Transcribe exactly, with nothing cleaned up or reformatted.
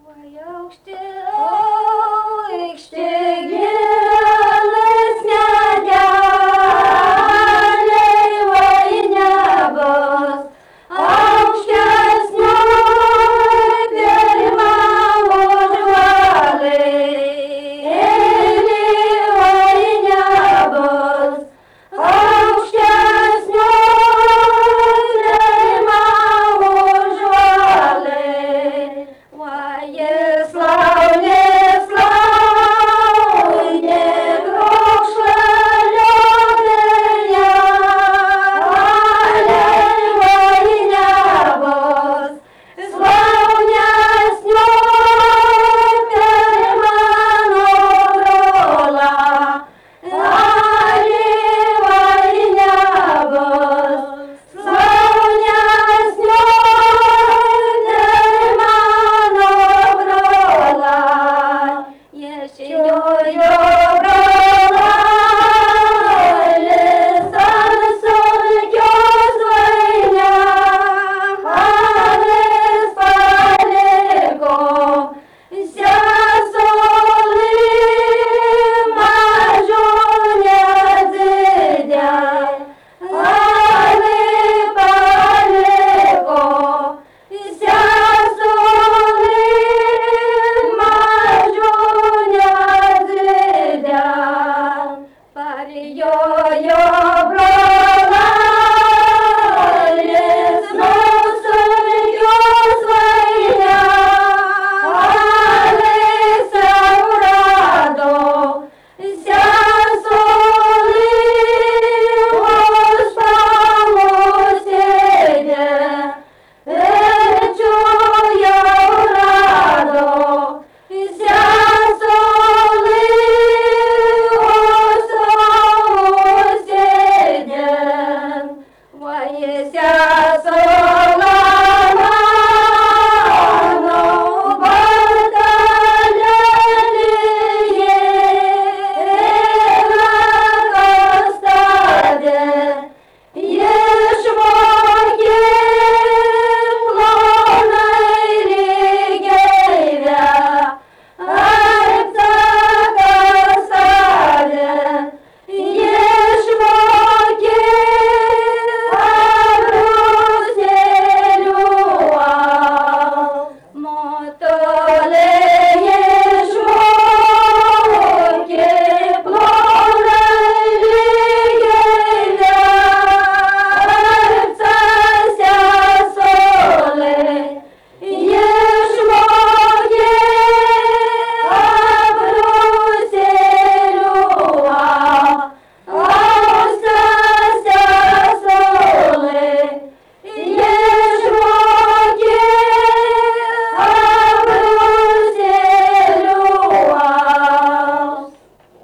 Oi, aukšti, aukšti giles medeliai, oi nebus aukštesnių pirma už valėlį, oi nebus aukštesnių pirma už valėlį. Jis launė, slaunė, krokšlelio vilja, valėj, oi nebus slaunesnių per mano brolą, valėj, oi nebus slaunesnių per mano brola, ješiojo brolis ant sunkios vainiam, avis paliko sesolį mažu nedidę, avi paliko sesolį mažu nedidę. Parijojo brolis nuo sunkios vainiam, avis sau rado sesolį už stalo sėdė, verčiau jau rado sesolį už stalo sėdė. Vai sesola mano bardelėlyje eina kas tave išmokyk plonai lygiai, ar ta kas tave išmokyk abrūsėlių motolė.